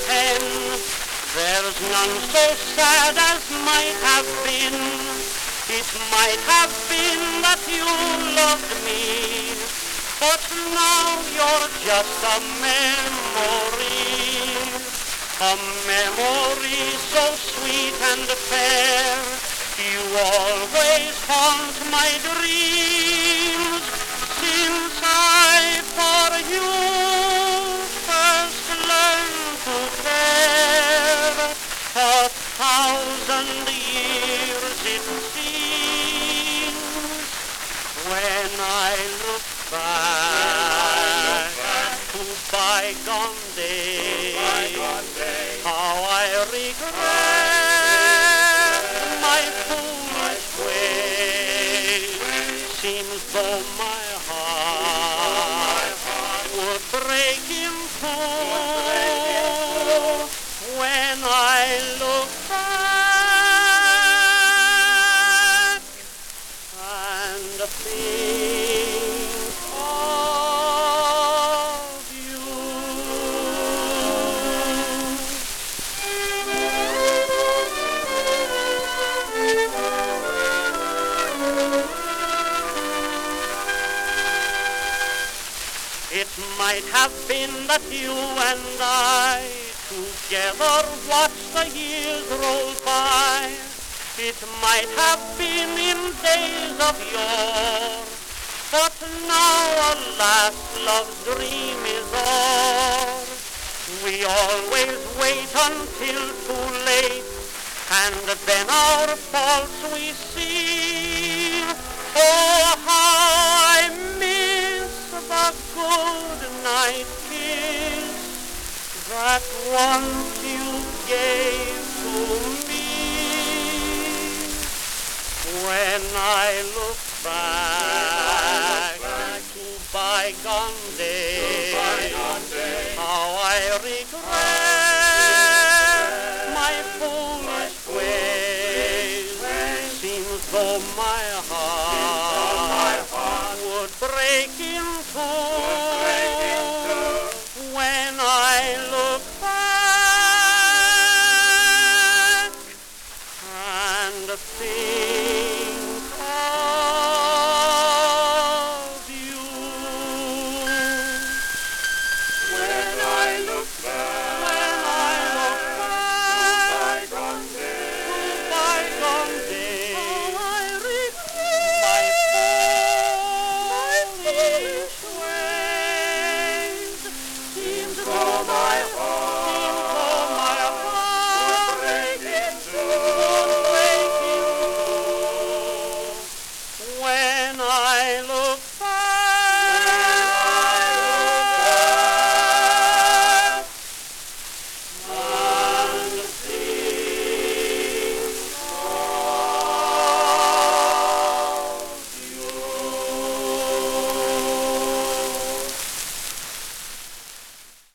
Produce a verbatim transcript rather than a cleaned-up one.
ten. There's none so sad as might have been. It might have been that you loved me, but now you're just a memory, a memory so sweet and fair. You always haunt my dreams since I for you first learned to care. A thousand years it seems when I look back to bygone days, how I regret my foolish ways. Seems though my heart would break in two when I look back and think of you. It might have been that you and I together watched the years roll by. It might have been in days of yore, but now alas, love's dream is o'er. We always wait until too late, and then our faults we see. Oh, how I miss the good night kiss that once you gave to me. When I look back to bygone days, how I regret my foolish ways. Seems though my heart would break in two when I look back and think of you. When I look back, when I look back, bygone days, bygone days, how I regret my foolish ways. Seems though my heart would break in two when I look